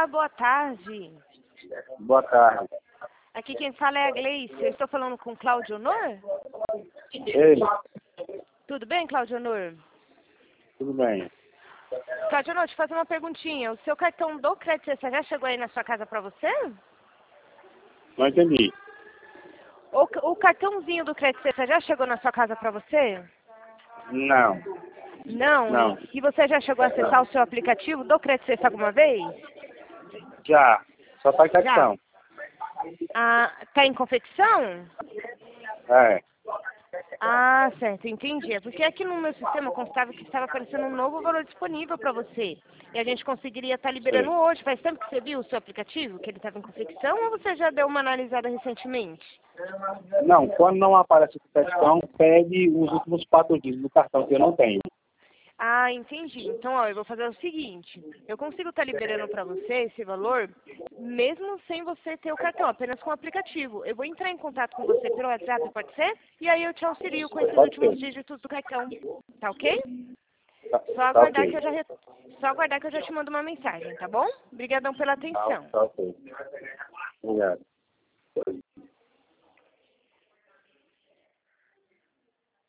Olá, boa tarde. Boa tarde. Aqui quem fala é a Gleice. Eu estou falando com Cláudio Honor? Ei, Tudo bem, Cláudio Honor? tudo bem? Cláudio Honor, deixa eu fazer uma perguntinha. O seu cartão do Crédito Cessa já chegou aí na sua casa para você? Não entendi. O cartãozinho do Crédito Cessa já chegou na sua casa para você? Não, Não? não. E você já chegou a acessar o seu aplicativo do Crédito Cessa alguma vez? Já. Só faz Já. questão. Ah, tá em confecção? É. Ah, certo, entendi. É porque aqui no meu sistema constava que estava aparecendo um novo valor disponível para você. E a gente conseguiria estar liberando Sei. hoje. Faz tempo que você viu o seu aplicativo, que ele estava em confecção, ou você já deu uma analisada recentemente? Não, quando não aparece a questão, pegue os últimos 4 dígitos do cartão que eu não tenho. Ah, entendi. Então, ó, eu vou fazer o seguinte. Eu consigo estar liberando para você esse valor, mesmo sem você ter o cartão, apenas com o aplicativo. Eu vou entrar em contato com você pelo WhatsApp, pode ser? E aí eu te auxilio com esses Pode últimos ser. dígitos do cartão. Tá ok? Tá, Só tá aguardar que ok. eu já só aguardar que eu já te mando uma mensagem, tá bom? Obrigadão pela Tá, atenção. tá ok. Obrigado.